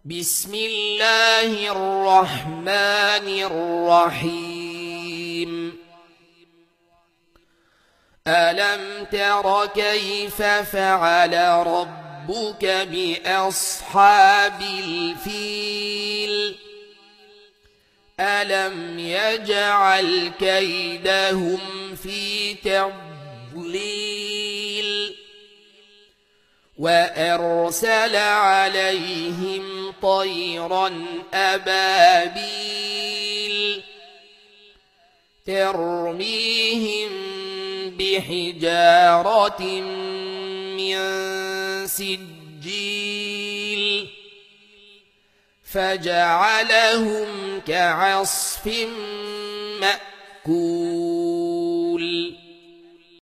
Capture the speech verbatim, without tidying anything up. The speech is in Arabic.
بسم الله الرحمن الرحيم. ألم تر كيف فعل ربك بأصحاب الفيل؟ ألم يجعل كيدهم في تضليل وأرسل عليهم طيرا أبابيل ترميهم بحجارة من سجيل فجعلهم كعصف مأكول.